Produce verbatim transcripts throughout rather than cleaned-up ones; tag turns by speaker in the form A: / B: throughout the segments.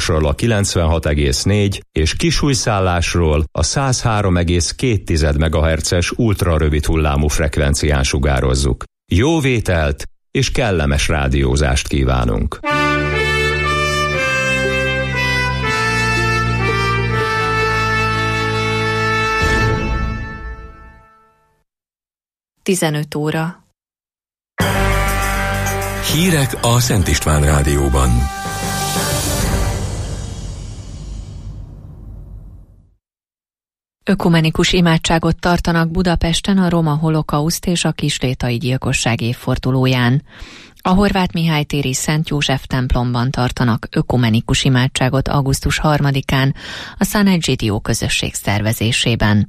A: a kilencvenhat egész négy és Kisújszállásról a száz három egész két megahertzes ultrarövid hullámú frekvencián sugározzuk. Jó vételt és kellemes rádiózást kívánunk!
B: tizenöt óra.
C: Hírek a Szent István Rádióban.
B: Ökumenikus imádságot tartanak Budapesten a roma holokauszt és a kislétai gyilkosság évfordulóján. A Horváth Mihály téri Szent József templomban tartanak ökumenikus imádságot augusztus harmadikán a San Egidio közösség szervezésében.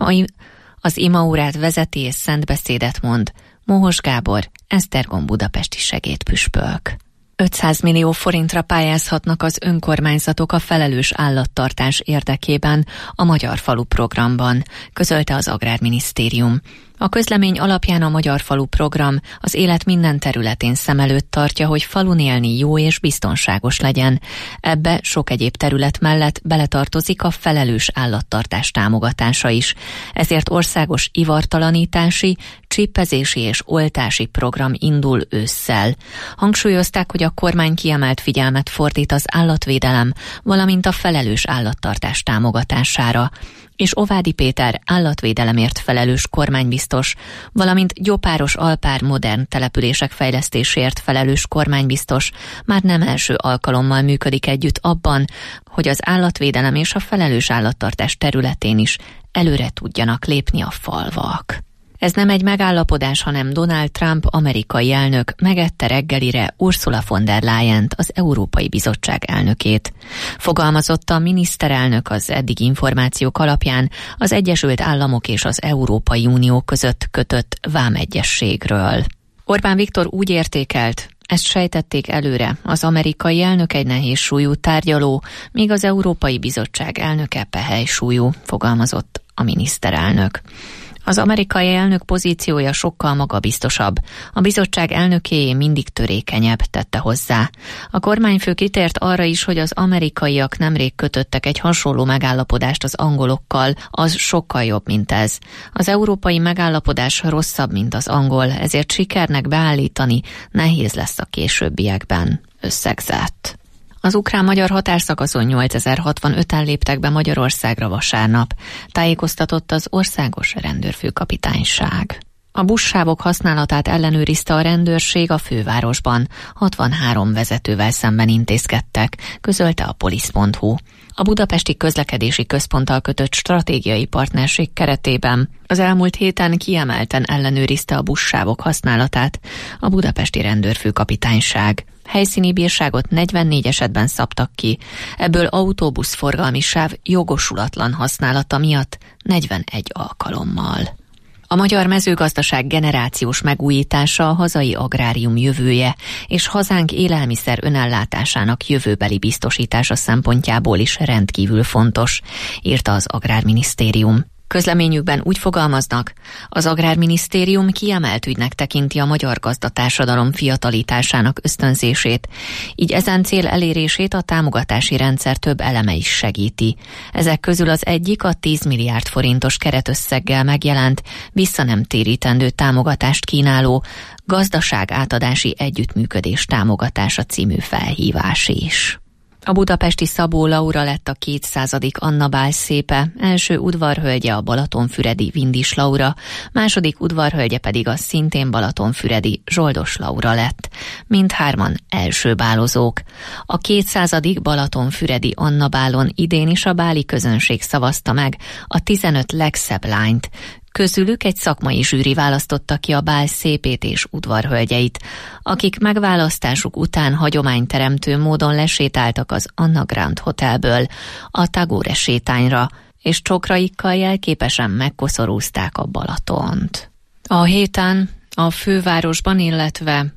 B: Az imaórát vezeti és szentbeszédet mond Mohos Gábor, Esztergom budapesti segédpüspök. ötszáz millió forintra pályázhatnak az önkormányzatok a felelős állattartás érdekében a Magyar Falu programban, közölte az Agrárminisztérium. A közlemény alapján a Magyar Falu program az élet minden területén szem előtt tartja, hogy falun élni jó és biztonságos legyen. Ebbe sok egyéb terület mellett beletartozik a felelős állattartás támogatása is. Ezért országos ivartalanítási, csippezési és oltási program indul ősszel. Hangsúlyozták, hogy a kormány kiemelt figyelmet fordít az állatvédelem, valamint a felelős állattartás támogatására. És Ovádi Péter állatvédelemért felelős kormánybiztos, valamint Gyopáros-Alpár modern települések fejlesztéséért felelős kormánybiztos már nem első alkalommal működik együtt abban, hogy az állatvédelem és a felelős állattartás területén is előre tudjanak lépni a falvak. Ez nem egy megállapodás, hanem Donald Trump amerikai elnök megette reggelire Ursula von der Leyent, az Európai Bizottság elnökét. Fogalmazott a miniszterelnök az eddig információk alapján az Egyesült Államok és az Európai Unió között kötött vámegyezségről. Orbán Viktor úgy értékelt, ezt sejtették előre, az amerikai elnök egy nehéz súlyú tárgyaló, míg az Európai Bizottság elnöke pehely súlyú, fogalmazott a miniszterelnök. Az amerikai elnök pozíciója sokkal magabiztosabb, a bizottság elnökéjé mindig törékenyebb, tette hozzá. A kormányfő kitért arra is, hogy az amerikaiak nemrég kötöttek egy hasonló megállapodást az angolokkal, az sokkal jobb, mint ez. Az európai megállapodás rosszabb, mint az angol, ezért sikernek beállítani nehéz lesz a későbbiekben, összegzett. Az ukrán-magyar határszakaszon nyolcezer-hatvanöten léptek be Magyarországra vasárnap, tájékoztatott az országos rendőrfőkapitányság. A buszsávok használatát ellenőrizte a rendőrség a fővárosban, hatvanhárom vezetővel szemben intézkedtek, közölte a polisz pont hu. A Budapesti Közlekedési Központtal kötött stratégiai partnerség keretében az elmúlt héten kiemelten ellenőrizte a buszsávok használatát a budapesti rendőrfőkapitányság. Helyszíni bírságot negyvennégy esetben szabtak ki, ebből autóbuszforgalmi sáv jogosulatlan használata miatt negyvenegy alkalommal. A magyar mezőgazdaság generációs megújítása a hazai agrárium jövője és hazánk élelmiszer önellátásának jövőbeli biztosítása szempontjából is rendkívül fontos, írta az Agrárminisztérium. Közleményükben úgy fogalmaznak, az Agrárminisztérium kiemelt ügynek tekinti a magyar gazdatársadalom fiatalításának ösztönzését, így ezen cél elérését a támogatási rendszer több eleme is segíti. Ezek közül az egyik a tíz milliárd forintos keretösszeggel megjelent, visszanemtérítendő támogatást kínáló gazdaságátadási együttműködés támogatása című felhívás is. A budapesti Szabó Laura lett a kétszázadik Anna Bál szépe, első udvarhölgye a balatonfüredi Vindis Laura, második udvarhölgye pedig a szintén balatonfüredi Zsoldos Laura lett. Mindhárman első bálozók. A kétszázadik balatonfüredi Anna Bálon idén is a báli közönség szavazta meg a tizenöt legszebb lányt. Közülük egy szakmai zsűri választotta ki a bál szépét és udvarhölgyeit, akik megválasztásuk után hagyományteremtő módon lesétáltak az Anna Grand Hotelből a Tagore sétányra, és csokraikkal jelképesen megkoszorúzták a Balatont. A héten a fővárosban, illetve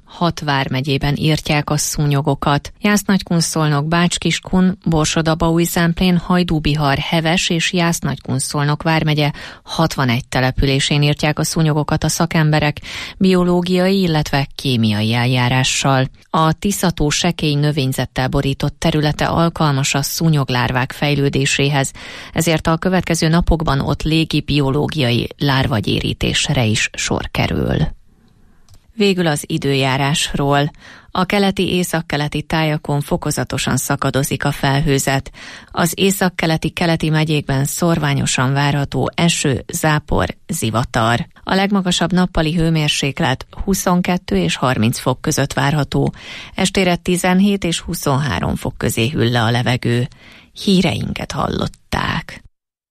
B: hat vármegyében írtják a szúnyogokat. Jász-Nagykun-Szolnok, Bács-Kiskun, Borsod-Abaúj-Zemplén, Hajdú-Bihar, Heves és Jász-Nagykun-Szolnok vármegye hatvanegy településén írtják a szúnyogokat a szakemberek biológiai, illetve kémiai eljárással. A Tisza-tó sekély növényzettel borított területe alkalmas a szúnyoglárvák fejlődéséhez, ezért a következő napokban ott légi biológiai lárvagyérítésre is sor kerül. Végül az időjárásról. A keleti északkeleti tájakon fokozatosan szakadozik a felhőzet. Az északkeleti keleti megyékben szorványosan várható eső, zápor, zivatar. A legmagasabb nappali hőmérséklet huszonkettő és harminc fok között várható. Estére tizenhét és huszonhárom fok közé hűl le a levegő. Híreinket hallották.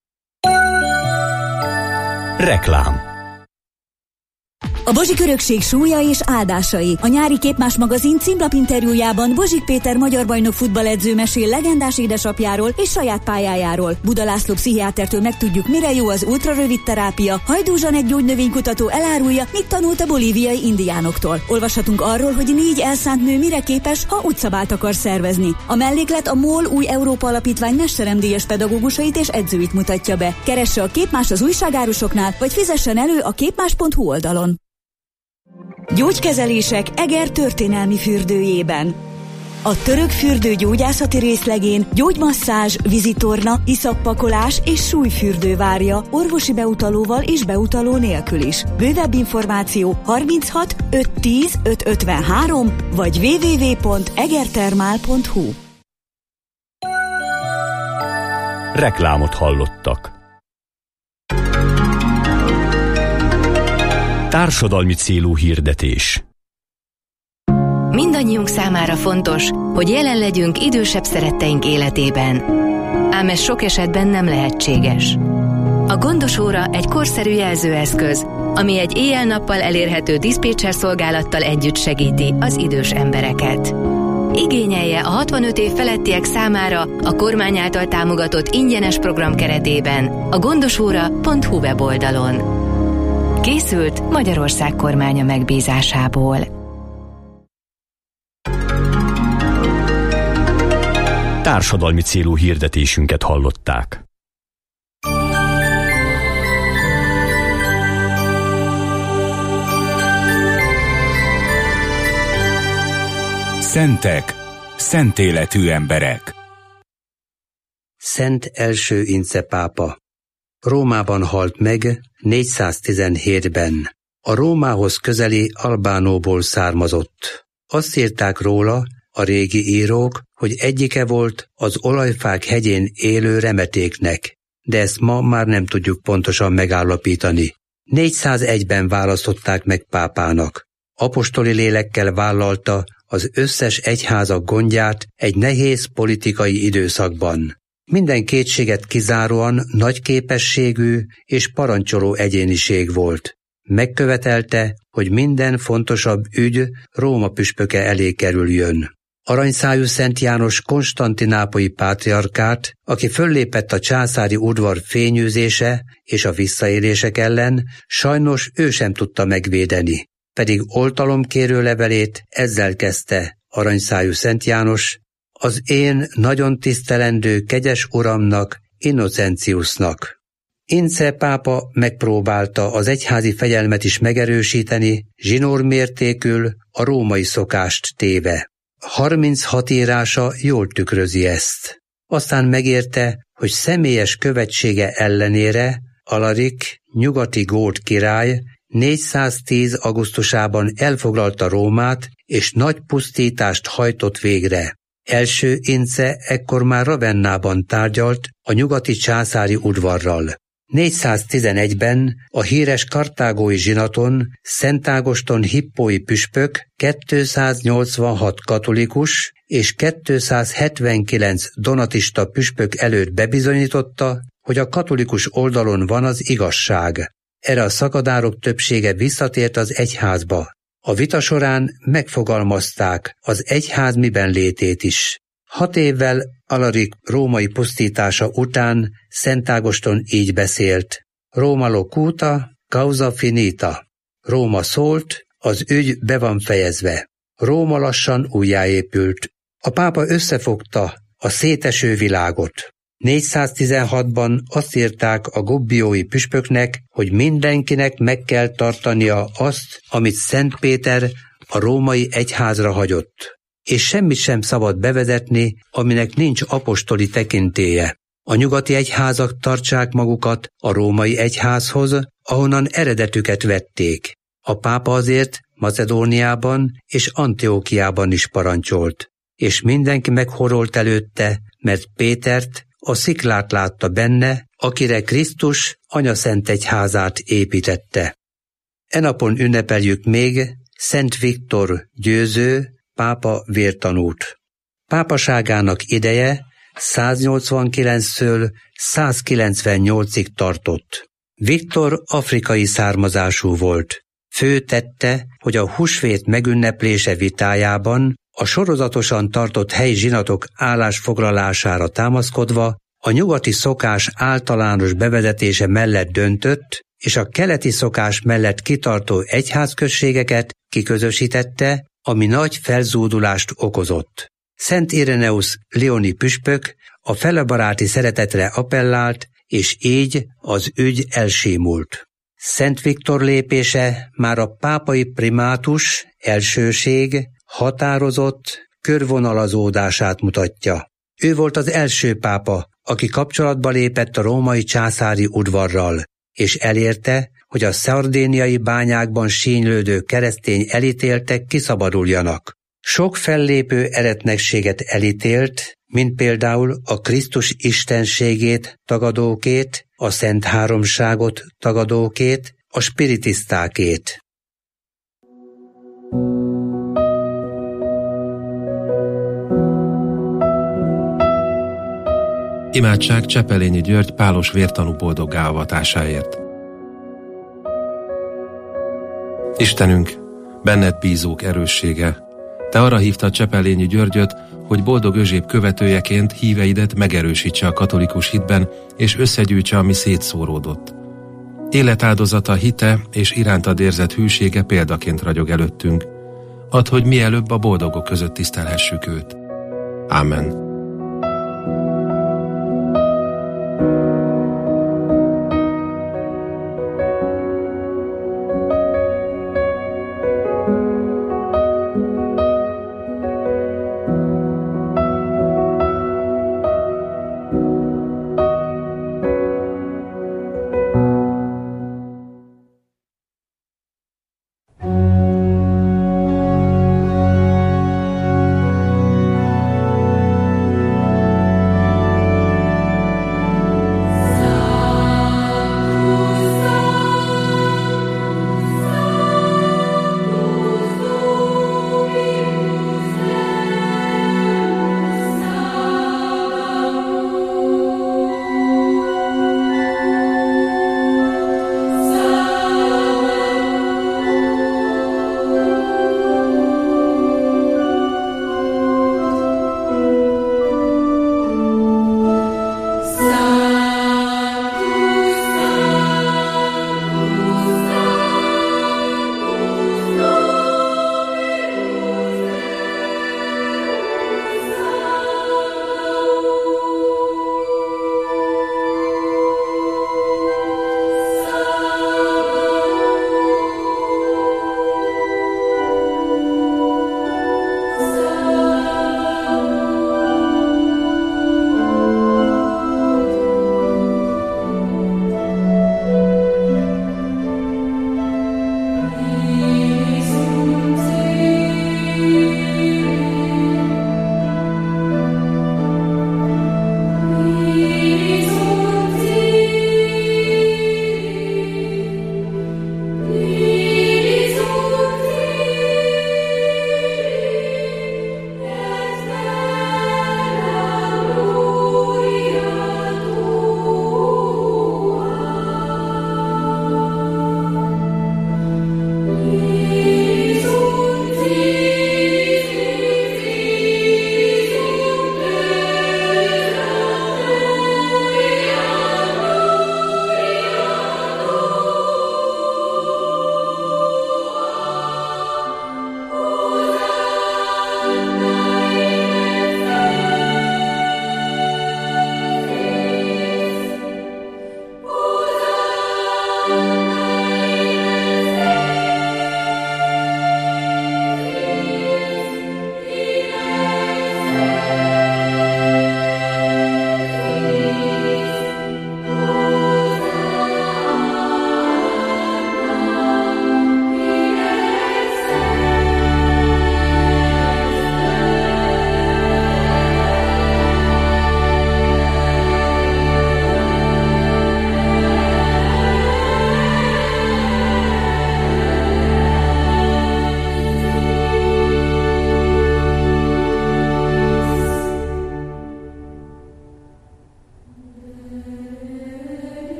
C: Reklám.
D: A Bozsik örökség súlya és áldásai. A nyári Képmás magazin címlapinterjújában Bozsik Péter magyar bajnok futballedző mesél legendás édesapjáról és saját pályájáról. Buda László pszichiátertől megtudjuk, mire jó az ultrarövid terápia. Hajdú Zsanett gyógynövénykutató elárulja, mit tanult a bolíviai indiánoktól. Olvashatunk arról, hogy négy elszánt nő mire képes, ha útszabált akar szervezni. A melléklet a MOL új Európa Alapítvány mesteremdíjas pedagógusait és edzőit mutatja be. Keresse a Képmás az újságárusoknál, vagy fizessen elő a képmás pont hu oldalon. Gyógykezelések Eger történelmi fürdőjében. A török fürdő gyógyászati részlegén gyógymasszázs, vizitorna, iszappakolás és súlyfürdő várja orvosi beutalóval és beutaló nélkül is. Bővebb információ harminchat ötszáz tíz ötszázötvenhárom vagy double-u double-u double-u pont egertermál pont hu.
C: Reklámot hallottak. Társadalmi célú hirdetés.
E: Mindannyiunk számára fontos, hogy jelen legyünk idősebb szeretteink életében. Ám ez sok esetben nem lehetséges. A Gondos Óra egy korszerű jelzőeszköz, ami egy éjjel-nappal elérhető diszpécser szolgálattal együtt segíti az idős embereket. Igényelje a hatvanöt év felettiek számára a kormány által támogatott ingyenes program keretében a gondosóra pont hu weboldalon. Készült Magyarország kormánya megbízásából.
C: Társadalmi célú hirdetésünket hallották. Szentek, szent életű emberek.
F: Szent első Ince pápa. Rómában halt meg négyszáztizenhétben. A Rómához közeli Albánóból származott. Azt írták róla a régi írók, hogy egyike volt az olajfák hegyén élő remetéknek, de ezt ma már nem tudjuk pontosan megállapítani. négyszázegyben választották meg pápának. Apostoli lélekkel vállalta az összes egyházak gondját egy nehéz politikai időszakban. Minden kétséget kizáróan nagy képességű és parancsoló egyéniség volt. Megkövetelte, hogy minden fontosabb ügy Róma püspöke elé kerüljön. Aranyszájú Szent János konstantinápolyi pátriarkát, aki föllépett a császári udvar fényűzése és a visszaélések ellen, sajnos ő sem tudta megvédeni. Pedig oltalomkérő levelét ezzel kezdte Aranyszájú Szent János: az én nagyon tisztelendő kegyes uramnak, Innocentiusnak. Ince pápa megpróbálta az egyházi fegyelmet is megerősíteni, zsinórmértékül a római szokást téve. harminchat írása jól tükrözi ezt. Aztán megérte, hogy személyes követsége ellenére Alarik, nyugati gót király négyszáztíz augusztusában elfoglalta Rómát, és nagy pusztítást hajtott végre. Első Ince ekkor már Ravennában tárgyalt a nyugati császári udvarral. négyszáztizenegyben a híres kartágói zsinaton Szent Ágoston hippói püspök kétszáznyolcvanhat katolikus és kétszázhetvenkilenc donatista püspök előtt bebizonyította, hogy a katolikus oldalon van az igazság. Erre a szakadárok többsége visszatért az egyházba. A vita során megfogalmazták az egyház miben létét is. Hat évvel Alarik római pusztítása után Szent Ágoston így beszélt: Róma locuta, causa finita. Róma szólt, Az ügy be van fejezve. Róma lassan újjáépült. A pápa összefogta a széteső világot. négyszáztizenhatban azt írták a gobbiói püspöknek, hogy mindenkinek meg kell tartania azt, amit Szent Péter a római egyházra hagyott, és semmit sem szabad bevezetni, aminek nincs apostoli tekintélye. A nyugati egyházak tartsák magukat a római egyházhoz, ahonnan eredetüket vették. A pápa azért Macedóniában és Antiókiában is parancsolt, és mindenki meghorolt előtte, mert Pétert, a sziklát látta benne, akire Krisztus anyaszent egyházát építette. E napon ünnepeljük még Szent Viktor győző, pápa vértanút. Pápaságának ideje száznyolcvankilenctől százkilencvennyolcig tartott. Viktor afrikai származású volt. Fő tette, hogy a húsvét megünneplése vitájában a sorozatosan tartott helyi zsinatok állásfoglalására támaszkodva a nyugati szokás általános bevezetése mellett döntött, és a keleti szokás mellett kitartó egyházközségeket kiközösítette, ami nagy felzúdulást okozott. Szent Ireneusz leoni püspök a felebaráti szeretetre appellált, és így az ügy elsimult. Szent Viktor lépése már a pápai primátus, elsőség, határozott körvonalazódását mutatja. Ő volt az első pápa, aki kapcsolatba lépett a római császári udvarral, és elérte, hogy a szardéniai bányákban sínylődő keresztény elítéltek kiszabaduljanak. Sok fellépő eretnekséget elítélt, mint például a Krisztus istenségét tagadókét, a Szent Háromságot tagadókét, a spiritisztákét.
G: Imádság Csepelényi György pálos vértanú boldoggá avatásáért. Istenünk, benned bízók erőssége, te arra hívtad Csepelényi Györgyöt, hogy boldog Özséb követőjeként híveidet megerősítse a katolikus hitben, és összegyűjtse, ami szétszóródott. Életáldozata, hite és irántad érzett hűsége példaként ragyog előttünk. Add, hogy mielőbb a boldogok között tisztelhessük őt. Ámen.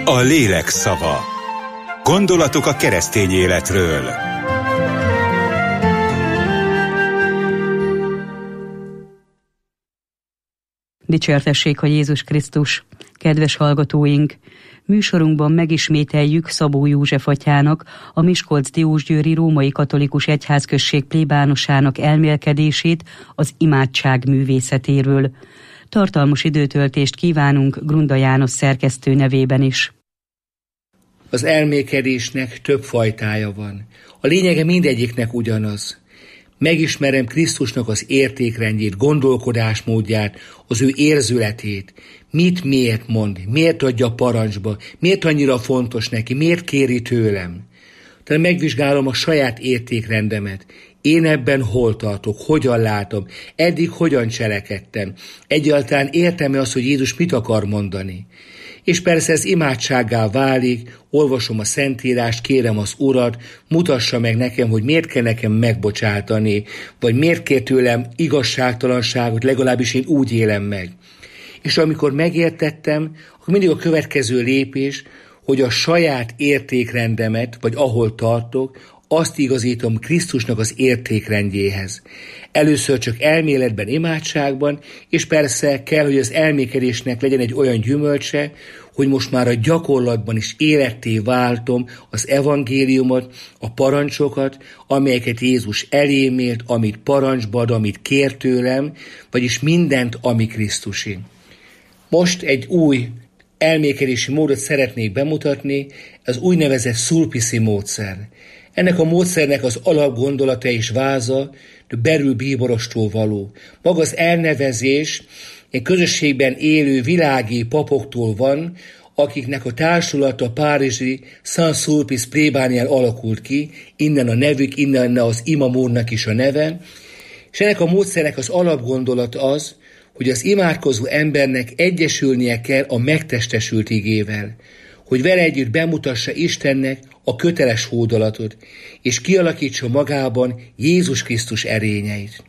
H: A lélek szava. Gondolatok a keresztény életről.
I: Dicsértessék a Jézus Krisztus! Kedves hallgatóink! Műsorunkban megismételjük Szabó József atyának, a Miskolc-Diósgyőri Római Katolikus Egyházközség plébánosának elmélkedését az imádság művészetéről. Tartalmas időtöltést kívánunk Grunda János szerkesztő nevében is.
J: Az elmélkedésnek több fajtája van. A lényege mindegyiknek ugyanaz. Megismerem Krisztusnak az értékrendjét, gondolkodásmódját, az ő érzületét. Mit miért mond, miért adja parancsba, miért annyira fontos neki, miért kéri tőlem. Tehát megvizsgálom a saját értékrendemet. Én ebben hol tartok, hogyan látom, eddig hogyan cselekedtem. Egyáltalán értem-e azt, hogy Jézus mit akar mondani. És persze ez imádsággá válik, olvasom a Szentírást, kérem az Urat, mutassa meg nekem, hogy miért kell nekem megbocsátani, vagy miért kér tőlem igazságtalanságot, legalábbis én úgy élem meg. És amikor megértettem, akkor mindig a következő lépés, hogy a saját értékrendemet, vagy ahol tartok, azt igazítom Krisztusnak az értékrendjéhez. Először csak elméletben, imádságban, és persze kell, hogy az elmékedésnek legyen egy olyan gyümölcse, hogy most már a gyakorlatban is életté váltom az evangéliumot, a parancsokat, amelyeket Jézus elém élt, amit parancsba ad, amit kér tőlem, vagyis mindent, ami Krisztusi. Most egy új elmékedési módot szeretnék bemutatni, az úgynevezett szulpiszi módszer. Ennek a módszernek az alapgondolata és váza Beryl bíborostól való. Maga az elnevezés egy közösségben élő világi papoktól van, akiknek a társulata párizsi Saint-Sulpice plébánián alakult ki, innen a nevük, innen az imamúrnak is a neve, és ennek a módszernek az alapgondolat az, hogy az imádkozó embernek egyesülnie kell a megtestesült igével, hogy vele együtt bemutassa Istennek a köteles hódolatot, és kialakítsa magában Jézus Krisztus erényeit.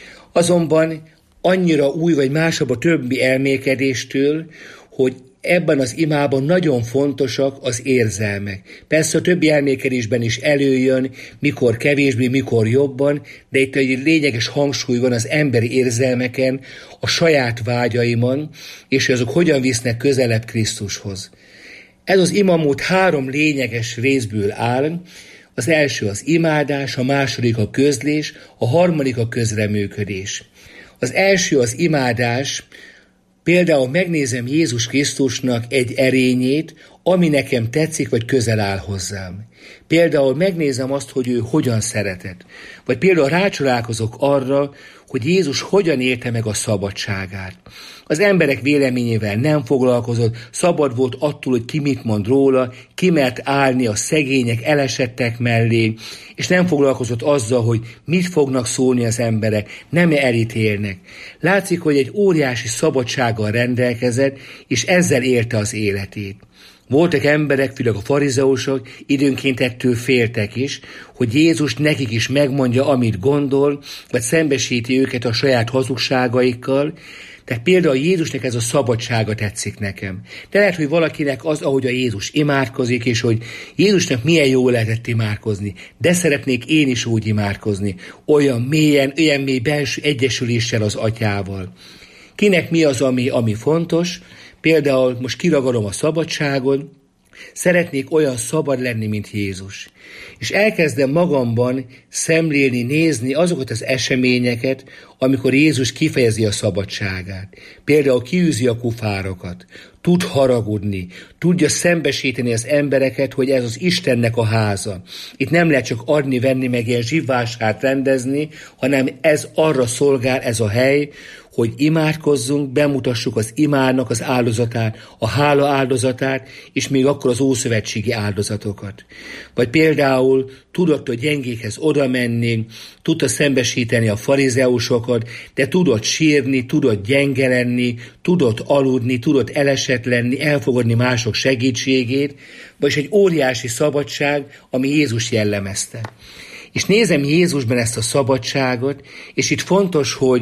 J: Azonban annyira új vagy másabb a többi elmélkedéstől, hogy ebben az imában nagyon fontosak az érzelmek. Persze a többi elmélkedésben is előjön, mikor kevésbé, mikor jobban, de itt egy lényeges hangsúly van az emberi érzelmeken, a saját vágyaimon, és azok hogyan visznek közelebb Krisztushoz. Ez az imamód három lényeges részből áll. Az első az imádás, a második a közlés, a harmadik a közreműködés. Az első az imádás, például megnézem Jézus Krisztusnak egy erényét, ami nekem tetszik, vagy közel áll hozzám. Például megnézem azt, hogy ő hogyan szeretett. Vagy például rácsodálkozok arra, hogy Jézus hogyan élte meg a szabadságát. Az emberek véleményével nem foglalkozott, szabad volt attól, hogy ki mit mond róla, ki mert állni a szegények, elesettek mellé, és nem foglalkozott azzal, hogy mit fognak szólni az emberek, nem elítélnek. Látszik, hogy egy óriási szabadsággal rendelkezett, és ezzel élte az életét. Voltak emberek, főleg a farizeusok, időnként ettől féltek is, hogy Jézus nekik is megmondja, amit gondol, vagy szembesíti őket a saját hazugságaikkal. Tehát például Jézusnak ez a szabadsága tetszik nekem. De lehet, hogy valakinek az, ahogy a Jézus imádkozik, és hogy Jézusnak milyen jó lehetett imádkozni, de szeretnék én is úgy imádkozni, olyan mélyen, olyan mély belső egyesüléssel az Atyával. Kinek mi az, ami, ami fontos? Például most kiragadom a szabadságot, szeretnék olyan szabad lenni, mint Jézus. És elkezdem magamban szemlélni, nézni azokat az eseményeket, amikor Jézus kifejezi a szabadságát. Például kiűzi a kufárokat, tud haragudni, tudja szembesíteni az embereket, hogy ez az Istennek a háza. Itt nem lehet csak adni, venni, meg ilyen zsivvásárt rendezni, hanem ez arra szolgál, ez a hely, hogy imádkozzunk, bemutassuk az imádnak az áldozatát, a hála áldozatát, és még akkor az ószövetségi áldozatokat. Vagy például tudott a gyengékhez oda menni, tudta szembesíteni a farizeusokat, de tudott sírni, tudott gyenge lenni, tudott aludni, tudott elesett lenni, elfogadni mások segítségét, vagyis egy óriási szabadság, ami Jézus jellemezte. És nézem Jézusban ezt a szabadságot, és itt fontos, hogy,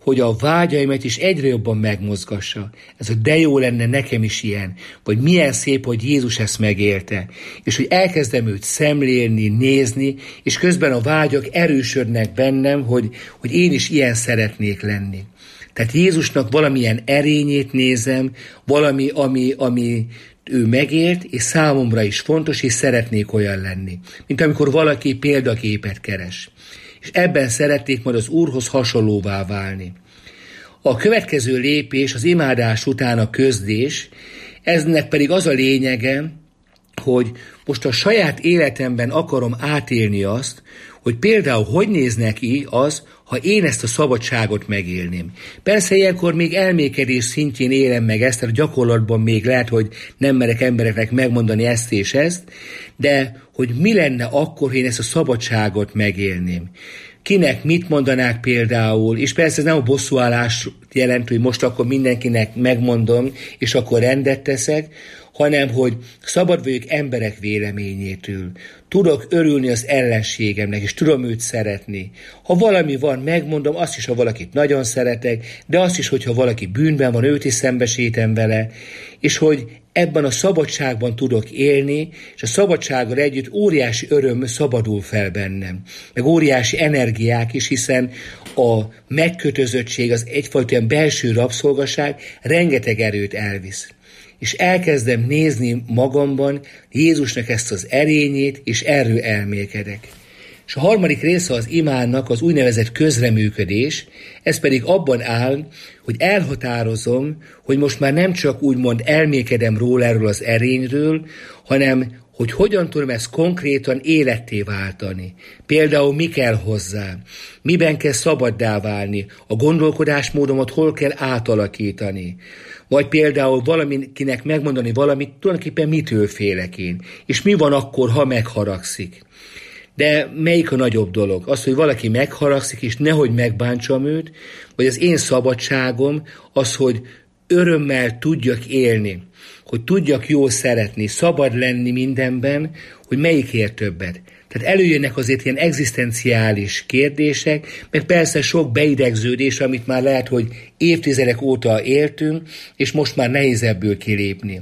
J: hogy a vágyaimat is egyre jobban megmozgassa. Ez a de jó lenne nekem is ilyen, vagy milyen szép, hogy Jézus ezt megélte, és hogy elkezdem őt szemlélni, nézni, és közben a vágyak erősödnek bennem, hogy, hogy én is ilyen szeretnék lenni. Tehát Jézusnak valamilyen erényét nézem, valami, ami, ami ő megélt, és számomra is fontos, és szeretnék olyan lenni. Mint amikor valaki példaképet keres. És ebben szeretnék majd az Úrhoz hasonlóvá válni. A következő lépés az imádás után a közdés, eznek pedig az a lényege, hogy most a saját életemben akarom átélni azt, hogy például hogy néz neki az, ha én ezt a szabadságot megélném. Persze ilyenkor még elmékedés szintjén élem meg ezt, tehát gyakorlatban még lehet, hogy nem merek embereknek megmondani ezt és ezt, de hogy mi lenne akkor, ha én ezt a szabadságot megélném. Kinek mit mondanák például, és persze ez nem a bosszúállás jelent, hogy most akkor mindenkinek megmondom, és akkor rendet teszek, hanem hogy szabad vagyok emberek véleményétől. Tudok örülni az ellenségemnek, és tudom őt szeretni. Ha valami van, megmondom, azt is, ha valakit nagyon szeretek, de azt is, hogyha valaki bűnben van, őt is szembesítem vele, és hogy ebben a szabadságban tudok élni, és a szabadsággal együtt óriási öröm szabadul fel bennem. Meg óriási energiák is, hiszen a megkötözöttség, az egyfajta ilyen belső rabszolgaság rengeteg erőt elvisz. És elkezdem nézni magamban Jézusnak ezt az erényét, és erről elmélkedek. És a harmadik része az imánnak az úgynevezett közreműködés, ez pedig abban áll, hogy elhatározom, hogy most már nem csak úgymond elmélkedem róla erről az erényről, hanem hogy hogyan tudom ezt konkrétan életté váltani. Például mi kell hozzá, miben kell szabaddá válni, a gondolkodásmódomat hol kell átalakítani. Vagy például valakinek megmondani valamit, tulajdonképpen mitől félek én, és mi van akkor, ha megharagszik. De melyik a nagyobb dolog? Az, hogy valaki megharagszik, és nehogy megbántsam őt, vagy az én szabadságom az, hogy örömmel tudjak élni, hogy tudjak jól szeretni, szabad lenni mindenben, hogy melyikért többet. Tehát előjönnek azért ilyen egzisztenciális kérdések, meg persze sok beidegződés, amit már lehet, hogy évtizedek óta éltünk, és most már nehéz ebből kilépni.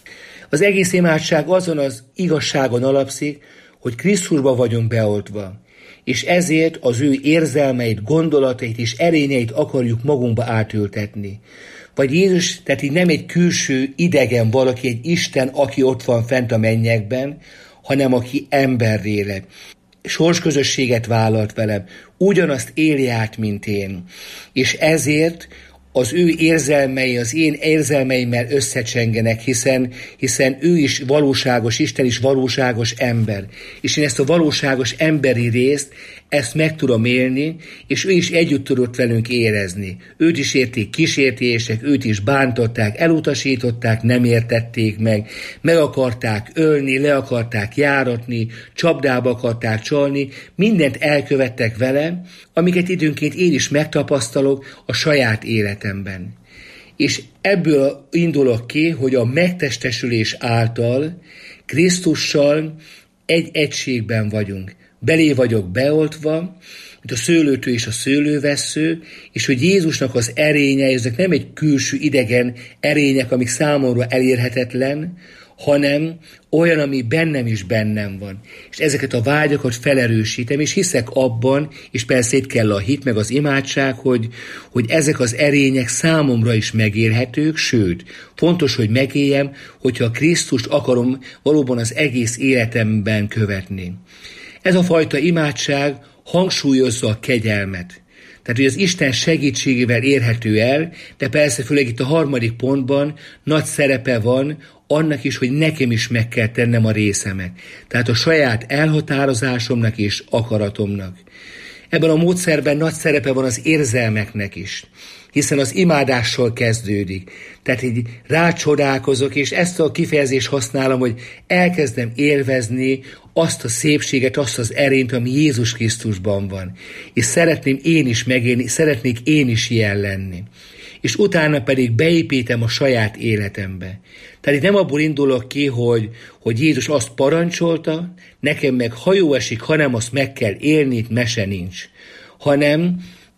J: Az egész imádság azon az igazságon alapszik, hogy Krisztusba vagyunk beoltva, és ezért az ő érzelmeit, gondolatait és erényeit akarjuk magunkba átültetni. Vagy Jézus, tehát így nem egy külső idegen valaki, egy Isten, aki ott van fent a mennyekben, hanem aki emberré lett. Sorsközösséget vállalt velem, ugyanazt éli át, mint én. És ezért az ő érzelmei az én érzelmeimmel összecsengenek, hiszen, hiszen ő is valóságos, Isten is valóságos ember. És én ezt a valóságos emberi részt, ezt meg tudom élni, és ő is együtt tudott velünk érezni. Őt is érték kísértések, őt is bántották, elutasították, nem értették meg, meg akarták ölni, le akarták járatni, csapdába akarták csalni, mindent elkövettek vele, amiket időnként én is megtapasztalok a saját életemben. És ebből indulok ki, hogy a megtestesülés által Krisztussal egy egységben vagyunk. Belé vagyok beoltva, mint a szőlőtő és a szőlővessző, és hogy Jézusnak az erénye, ezek nem egy külső idegen erények, amik számomra elérhetetlen, hanem olyan, ami bennem is bennem van. És ezeket a vágyakat felerősítem, és hiszek abban, és persze itt kell a hit, meg az imádság, hogy, hogy ezek az erények számomra is megélhetők, sőt, fontos, hogy megéljem, hogyha a Krisztust akarom valóban az egész életemben követni. Ez a fajta imádság hangsúlyozza a kegyelmet. Tehát, hogy az Isten segítségével érhető el, de persze főleg itt a harmadik pontban nagy szerepe van annak is, hogy nekem is meg kell tennem a részemet. Tehát a saját elhatározásomnak és akaratomnak. Ebben a módszerben nagy szerepe van az érzelmeknek is, hiszen az imádással kezdődik. Tehát így rácsodálkozok, és ezt a kifejezést használom, hogy elkezdem élvezni azt a szépséget, azt az erényt, ami Jézus Krisztusban van. És szeretném én is megélni, szeretnék én is ilyen lenni. És utána pedig beépítem a saját életembe. Tehát itt nem abból indulok ki, hogy, hogy Jézus azt parancsolta, nekem meg ha jó esik, hanem azt meg kell élni, itt mese nincs. Hanem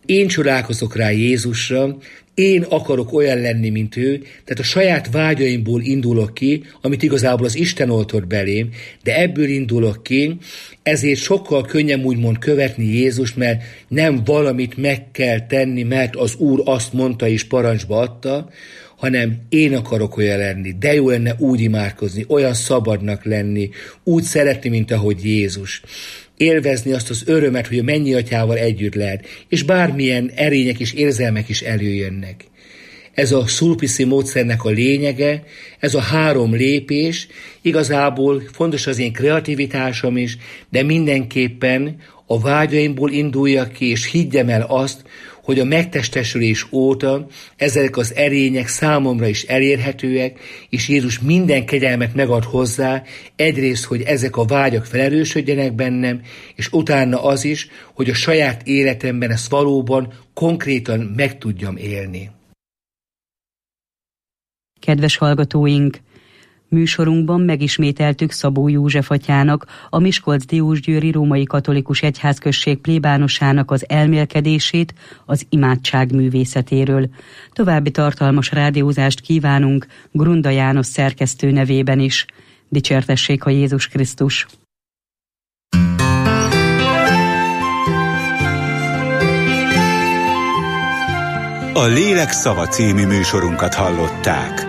J: Én csodálkozok rá Jézusra, én akarok olyan lenni, mint ő, tehát a saját vágyaimból indulok ki, amit igazából az Isten oltott belém, de ebből indulok ki, ezért sokkal könnyebb úgymond követni Jézust, mert nem valamit meg kell tenni, mert az Úr azt mondta és parancsba adta, hanem én akarok olyan lenni, de jó lenne úgy imádkozni, olyan szabadnak lenni, úgy szeretni, mint ahogy Jézus. Élvezni azt az örömet, hogy a mennyi atyával együtt lehet, és bármilyen erények és érzelmek is előjönnek. Ez a szulpiszi módszernek a lényege, ez a három lépés, igazából fontos az én kreativitásom is, de mindenképpen a vágyaimból induljak ki, és higgyem el azt, hogy a megtestesülés óta ezek az erények számomra is elérhetőek, és Jézus minden kegyelmet megad hozzá, egyrészt, hogy ezek a vágyak felerősödjenek bennem, és utána az is, hogy a saját életemben ezt valóban konkrétan meg tudjam élni.
I: Kedves hallgatóink! Műsorunkban megismételtük Szabó József atyának, a Miskolc-Diósgyőri Római Katolikus Egyházközség plébánosának az elmélkedését az imádság művészetéről. További tartalmas rádiózást kívánunk Grunda János szerkesztő nevében is. Dicsértessék a Jézus Krisztus!
H: A Lélek szava című műsorunkat hallották.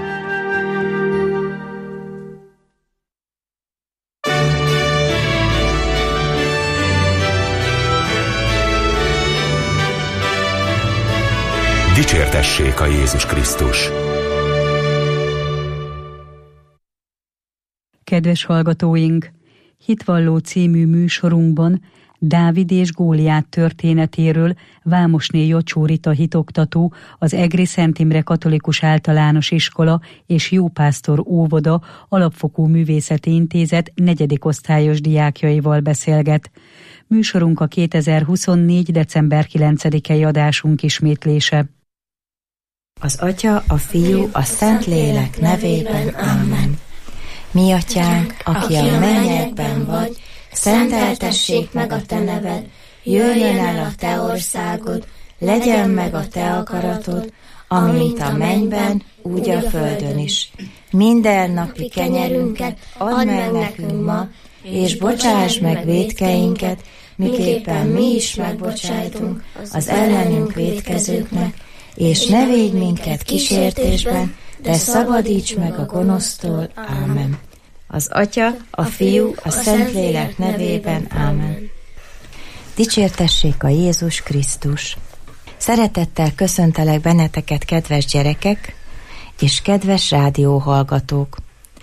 H: Dicsértessék a Jézus Krisztus!
I: Kedves hallgatóink! Hitvalló című műsorunkban Dávid és Góliát történetéről Vámosné Jocsó Rita hitoktató, az Egri Szent Imre Katolikus Általános Iskola és Jópásztor Óvoda Alapfokú Művészeti Intézet negyedik osztályos diákjaival beszélget. Műsorunk a kétezer-huszonnégy. december kilencedikei adásunk ismétlése.
K: Az Atya, a Fiú, a Szentlélek nevében. Amen. Mi atyánk, aki a mennyekben vagy, szenteltessék meg a te neved, jöjjön el a te országod, legyen meg a te akaratod, amint a mennyben, úgy a földön is. Minden napi kenyerünket add meg nekünk ma, és bocsáss meg vétkeinket, miképpen mi is megbocsájtunk az ellenünk vétkezőknek, és ne védj minket kísértésben, de szabadíts meg a gonosztól. Ámen. Az Atya, a Fiú, a Szentlélek nevében. Ámen.
L: Dicsértessék a Jézus Krisztus! Szeretettel köszöntelek benneteket, kedves gyerekek és kedves rádióhallgatók!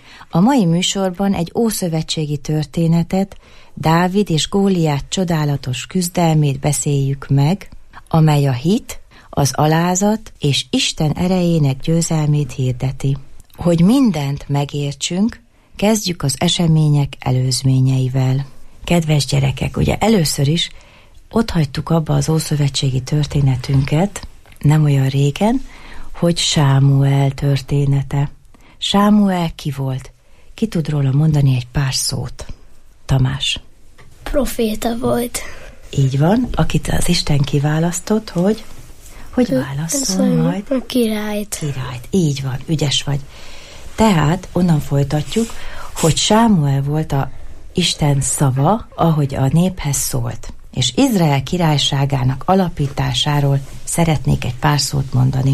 L: A mai műsorban egy ószövetségi történetet, Dávid és Góliát csodálatos küzdelmét beszéljük meg, amely a hit, az alázat és Isten erejének győzelmét hirdeti. Hogy mindent megértsünk, kezdjük az események előzményeivel. Kedves gyerekek, ugye először is ott hagytuk abba az ószövetségi történetünket, nem olyan régen, hogy Sámuel története. Sámuel ki volt? Ki tud róla mondani egy pár szót? Tamás.
M: Proféta volt.
L: Így van, akit az Isten kiválasztott, hogy hogy válaszol majd?
M: A királyt.
L: Királyt, így van, ügyes vagy. Tehát onnan folytatjuk, hogy Sámuel volt a Isten szava, ahogy a néphez szólt. És Izrael királyságának alapításáról szeretnék egy pár szót mondani.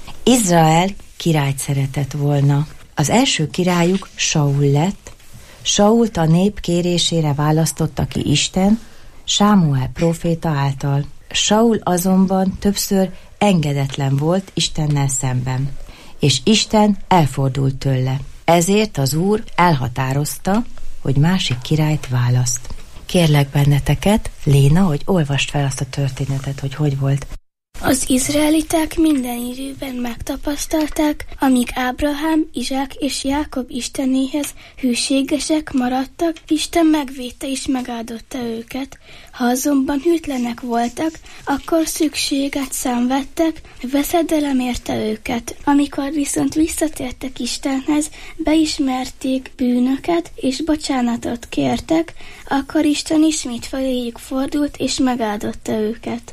L: Izrael királyt szeretett volna. Az első királyuk Saul lett. Sault a nép kérésére választotta ki Isten, Sámuel próféta által. Saul azonban többször engedetlen volt Istennel szemben, és Isten elfordult tőle. Ezért az Úr elhatározta, hogy másik királyt választ. Kérlek benneteket, Léna, hogy olvast fel azt a történetet, hogy hogy volt.
M: Az izraeliták minden időben megtapasztalták, amíg Ábrahám, Izsák és Jákob Istenéhez hűségesek maradtak, Isten megvédte és megáldotta őket. Ha azonban hűtlenek voltak, akkor szükséget szenvedtek, veszedelem érte őket. Amikor viszont visszatértek Istenhez, beismerték bűnöket és bocsánatot kértek, akkor Isten ismét feléjük fordult és megáldotta őket.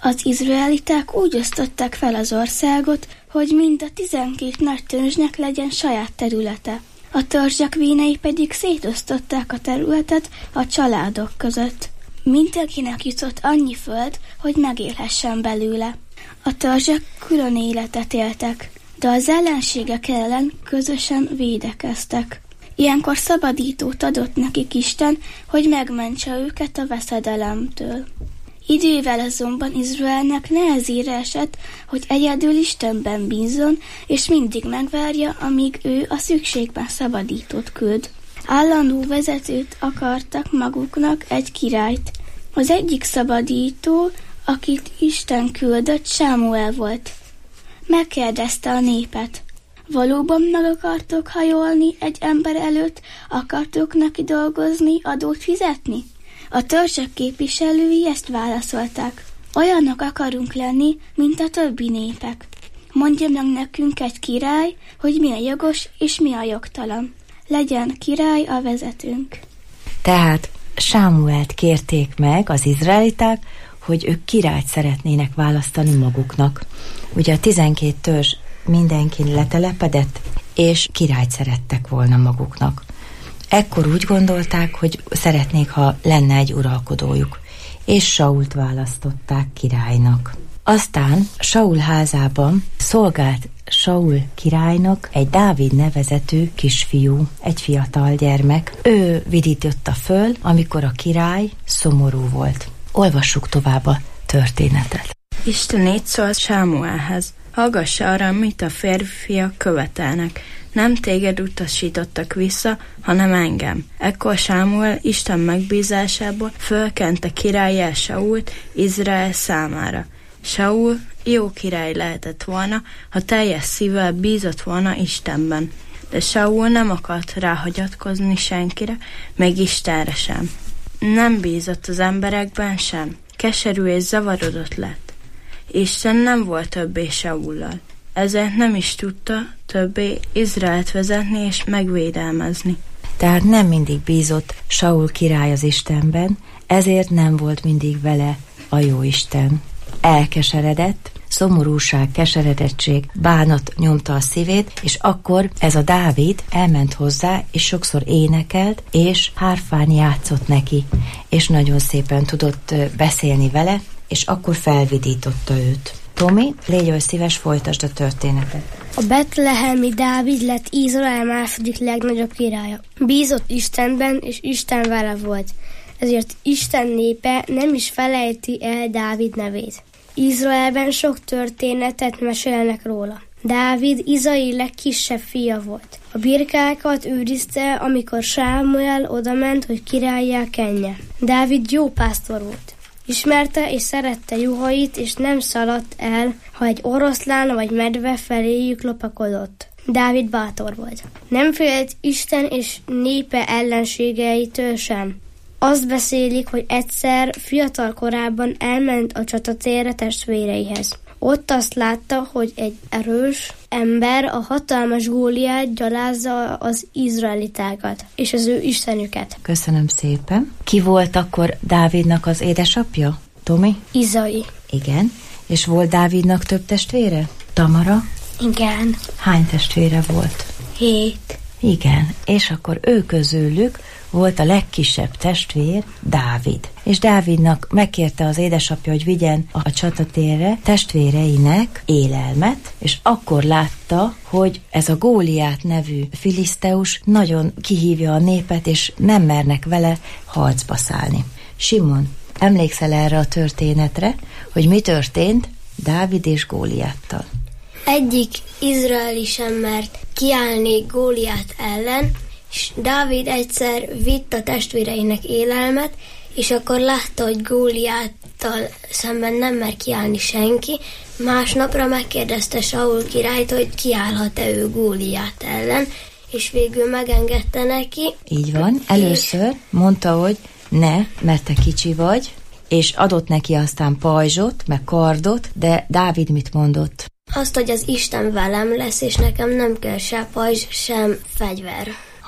M: Az izraeliták úgy osztották fel az országot, hogy mind a tizenkét nagy törzsnek legyen saját területe. A törzsek vénei pedig szétosztották a területet a családok között. Mindenkinek jutott annyi föld, hogy megélhessen belőle. A törzsek külön életet éltek, de az ellenségek ellen közösen védekeztek. Ilyenkor szabadítót adott nekik Isten, hogy megmentse őket a veszedelemtől. Idővel azonban Izraelnek nehezére esett, hogy egyedül Istenben bízzon, és mindig megvárja, amíg ő a szükségben szabadítót küld. Állandó vezetőt akartak maguknak, egy királyt. Az egyik szabadító, akit Isten küldött, Sámuel volt. Megkérdezte a népet: valóban meg akartok hajolni egy ember előtt, akartok neki dolgozni, adót fizetni? A törzsek képviselői ezt válaszolták: olyanok akarunk lenni, mint a többi népek. Mondja meg nekünk egy király, hogy mi a jogos és mi a jogtalan. Legyen király a vezetőnk.
L: Tehát Sámuelt kérték meg az izraeliták, hogy ők királyt szeretnének választani maguknak. Ugye a tizenkét törzs mindenkin letelepedett, és királyt szerettek volna maguknak. Ekkor úgy gondolták, hogy szeretnék, ha lenne egy uralkodójuk, és Sault választották királynak. Aztán Saul házában szolgált Saul királynak egy Dávid nevezetű kisfiú, egy fiatal gyermek. Ő vidította föl, amikor a király szomorú volt. Olvassuk tovább a történetet.
N: Isten így szólt Sámuelhez: hallgass arra, amit a férfiak követelnek. Nem téged utasítottak vissza, hanem engem. Ekkor Sámuel Isten megbízásából fölkente királlyá Sault Izrael számára. Saul jó király lehetett volna, ha teljes szívvel bízott volna Istenben. De Saul nem akart ráhagyatkozni senkire, még Istenre sem. Nem bízott az emberekben sem. Keserű és zavarodott lett. Isten nem volt többé Saullal. Ezért nem is tudta többé Izraelt vezetni és megvédelmezni.
L: Tehát nem mindig bízott Saul király az Istenben, ezért nem volt mindig vele a jó Isten. Elkeseredett, szomorúság, keseredettség, bánat nyomta a szívét, és akkor ez a Dávid elment hozzá, és sokszor énekelt, és hárfán játszott neki, és nagyon szépen tudott beszélni vele, és akkor felvidította őt. Tomi, légy oly szíves, folytasd a történetet.
O: A betlehemi Dávid lett Izrael második legnagyobb királya. Bízott Istenben, és Isten vele volt. Ezért Isten népe nem is felejti el Dávid nevét. Izraelben sok történetet mesélnek róla. Dávid Izai legkisebb fia volt. A birkákat őrizte, amikor Sámuel odament, hogy királlyá kenje. Dávid jó pásztor volt. Ismerte és szerette juhait, és nem szaladt el, ha egy oroszlán vagy medve feléjük lopakodott. Dávid bátor volt. Nem félt Isten és népe ellenségeitől sem. Azt beszélik, hogy egyszer fiatal korában elment a csatatérre testvéreihez. Ott azt látta, hogy egy erős ember, a hatalmas Góliát gyalázza az izraelitákat, és az ő istenüket.
L: Köszönöm szépen. Ki volt akkor Dávidnak az édesapja? Tomi?
O: Izai.
L: Igen. És volt Dávidnak több testvére? Tamara?
O: Igen.
L: Hány testvére volt?
O: Hét.
L: Igen. És akkor ő közülük volt a legkisebb testvér, Dávid. És Dávidnak megkérte az édesapja, hogy vigyen a csatatérre testvéreinek élelmet, és akkor látta, hogy ez a Góliát nevű filiszteus nagyon kihívja a népet, és nem mernek vele harcba szállni. Simon, emlékszel erre a történetre, hogy mi történt Dávid és Góliáttal?
P: Egyik izraeli sem mert kiállni Góliát ellen, és Dávid egyszer vitt a testvéreinek élelmet, és akkor látta, hogy Góliáttal szemben nem mer kiállni senki. Másnapra megkérdezte Saul királyt, hogy kiállhat-e ő Góliát ellen, és végül megengedte neki.
L: Így van. Először mondta, hogy ne, mert te kicsi vagy, és adott neki aztán pajzsot, meg kardot, de Dávid mit mondott?
P: Azt, hogy az Isten velem lesz, és nekem nem kell se pajzs, sem fegyver.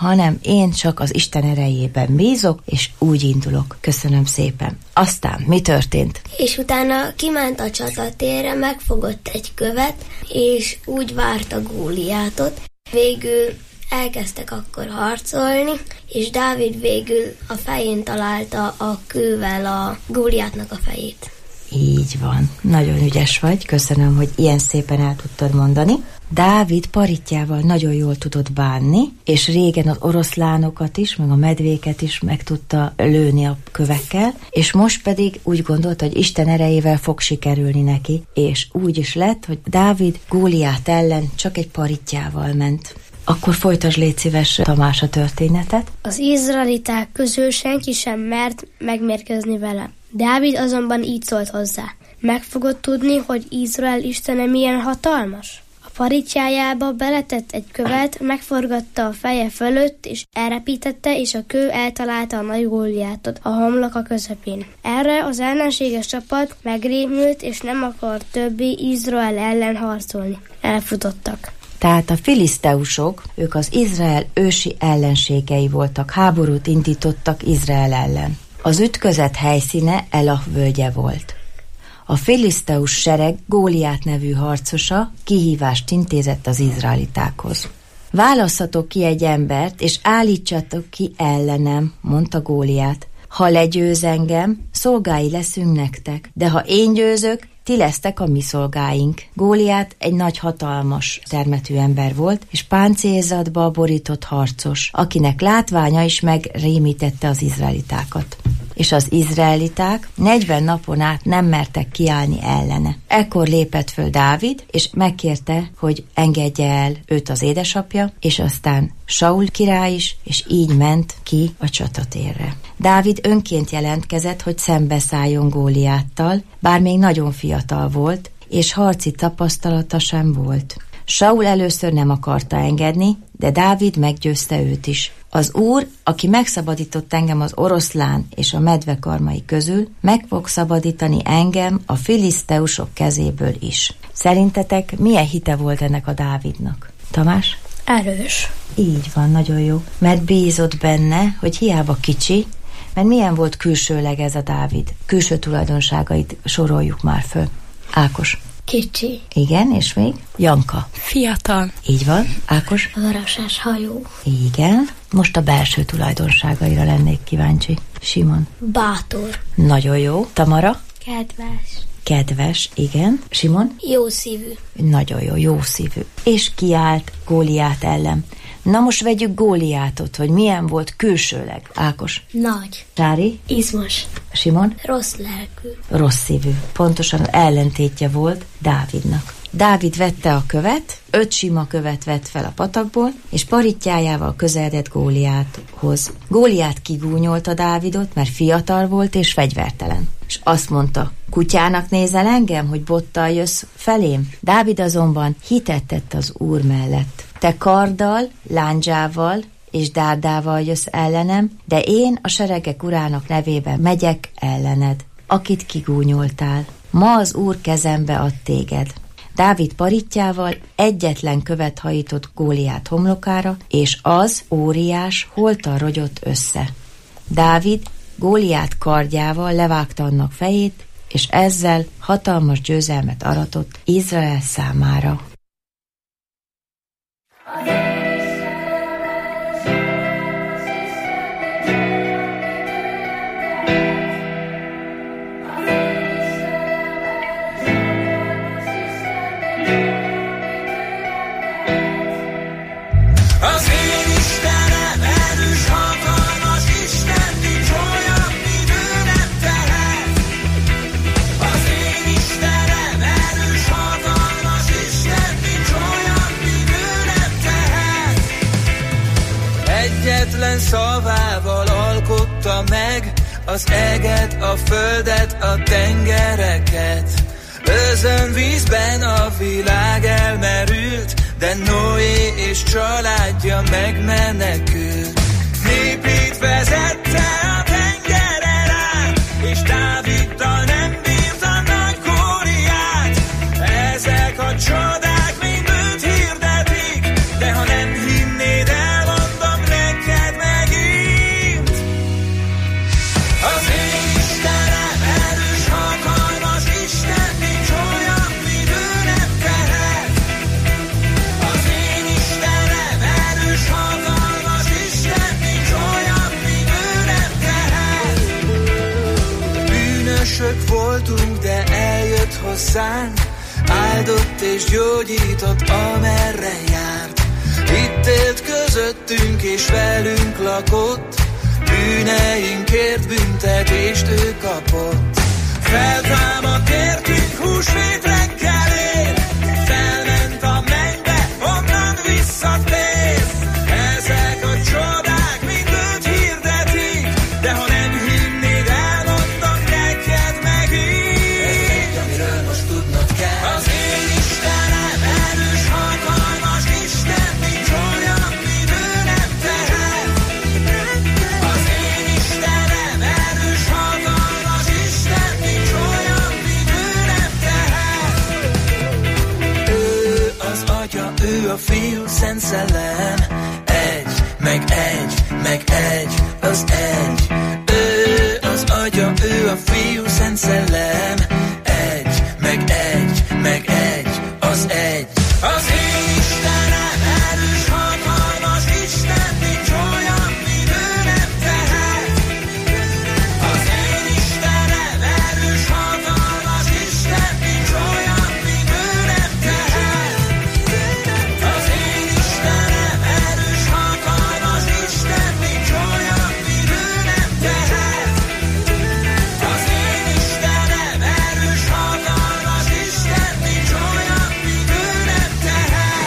L: hanem én csak az Isten erejében bízok, és úgy indulok. Köszönöm szépen. Aztán mi történt?
P: És utána kiment a csatatérre, megfogott egy követ, és úgy várta Góliátot. Végül elkezdtek akkor harcolni, és Dávid végül a fején találta a kővel a Góliátnak a fejét.
L: Így van. Nagyon ügyes vagy. Köszönöm, hogy ilyen szépen el tudtad mondani. Dávid paritjával nagyon jól tudott bánni, és régen az oroszlánokat is, meg a medvéket is meg tudta lőni a kövekkel, és most pedig úgy gondolta, hogy Isten erejével fog sikerülni neki, és úgy is lett, hogy Dávid Góliát ellen csak egy paritjával ment. Akkor folytasd, légy szíves, Tamás, a történetet.
O: Az izraeliták közül senki sem mert megmérkezni vele. Dávid azonban így szólt hozzá. Meg fogod tudni, hogy Izrael istene milyen hatalmas? A paritjájába beletett egy követ, megforgatta a feje fölött, és elrepítette, és a kő eltalálta a nagy Góliátot a homloka közepén. Erre az ellenséges csapat megrémült, és nem akart többé Izrael ellen harcolni. Elfutottak.
L: Tehát a filiszteusok, ők az Izrael ősi ellenségei voltak, háborút indítottak Izrael ellen. Az ütközet helyszíne Elah völgye volt. A filiszteus sereg Góliát nevű harcosa kihívást intézett az izraelitákhoz. Válasszatok ki egy embert, és állítsatok ki ellenem, mondta Góliát. Ha legyőz engem, szolgái leszünk nektek, de ha én győzök, ti lesztek a mi szolgáink. Góliát egy nagy hatalmas termetű ember volt, és páncélzatba borított harcos, akinek látványa is megrémítette az izraelitákat. És az izraeliták negyven napon át nem mertek kiállni ellene. Ekkor lépett föl Dávid, és megkérte, hogy engedje el őt az édesapja, és aztán Saul király is, és így ment ki a csatatérre. Dávid önként jelentkezett, hogy szembeszálljon Góliáttal, bár még nagyon fiatal volt, és harci tapasztalata sem volt. Saul először nem akarta engedni, de Dávid meggyőzte őt is. Az Úr, aki megszabadított engem az oroszlán és a medvekarmai közül, meg fog szabadítani engem a filiszteusok kezéből is. Szerintetek milyen hite volt ennek a Dávidnak? Tamás?
O: Erős.
L: Így van, nagyon jó. Mert bízott benne, hogy hiába kicsi, mert milyen volt külsőleg ez a Dávid? Külső tulajdonságait soroljuk már föl. Ákos.
P: Kicsi.
L: Igen, és még? Janka.
N: Fiatal.
L: Így van. Ákos.
P: Varases hajú.
L: Igen. Most a belső tulajdonságaira lennék kíváncsi. Simon.
P: Bátor.
L: Nagyon jó. Tamara.
P: Kedves.
L: Kedves, igen. Simon.
P: Jó szívű.
L: Nagyon jó, jó szívű. És kiállt Góliát ellen. Na most vegyük Góliátot, hogy milyen volt külsőleg. Ákos.
P: Nagy.
L: Sári.
P: Izmos.
L: Simon.
P: Rossz lelkű.
L: Rossz szívű. Pontosan ellentétje volt Dávidnak. Dávid vette a követ, öt sima követ vett fel a patakból, és paritjájával közeledett Góliáthoz. Góliát kigúnyolta Dávidot, mert fiatal volt és fegyvertelen. És azt mondta, kutyának nézel engem, hogy bottal jössz felém? Dávid azonban hitet tett az Úr mellett. Te karddal, lándzsával és dárdával jössz ellenem, de én a seregek urának nevében megyek ellened, akit kigúnyoltál. Ma az Úr kezembe ad téged. Dávid paritjával egyetlen követ hajított Góliát homlokára, és az óriás holtan rogyott össze. Dávid Góliát kardjával levágta annak fejét, és ezzel hatalmas győzelmet aratott Izrael számára.
Q: Az én Istenem erős, hatalmas Isten, nincs olyan, mint ő nem tehet. Az én Istenem erős, hatalmas Isten, nincs olyan, mint ő nem tehet. Egyetlen szavával alkotta meg az eget, a földet, a tengereket. Özönvízben a világ elmerült, de Noé és családja megmenekült. Népét vezette a tengeren át, és Dáviddal nem bírt a nagy Góliát. Ezek a csodák mind őt hirdetik, de ha nem hinnéd, elmondom neked. bűnösök voltunk, de eljött hozzánk, áldott és gyógyított, amerre járt. Itt élt közöttünk és velünk lakott, bűneinkért büntetést ő kapott. Feltámadt értünk húsvét reggelén, felment a mennybe, onnan visszatér. Ezek a csodák mind őt hirdetik, de ha nem hinnéd, elmondom neked megint. Ez még, amiről most tudnod kell. Az én Istenem erős, hatalmas Isten, nincs olyan, mint ő nem tehet. Az én Istenem erős, hatalmas Isten, nincs olyan, mint ő nem tehet. Ő az Atya, ő a Fiú, Szent Szellem, egy, meg egy, meg egy, az egy. Ő az Atya, ő a Fiú, Szent Szellem, egy, meg egy, meg egy, az egy. Az én Istenem erős, hatalmas Isten, nincs olyan, mint ő nem tehet. Az én Istenem erős, hatalmas Isten, nincs olyan, mint ő nem tehet. Az én Istenem erős, hatalmas Isten, nincs olyan, mint ő nem tehet. Az én Istenem erős, hatalmas Isten, nincs olyan, mint ő nem tehet.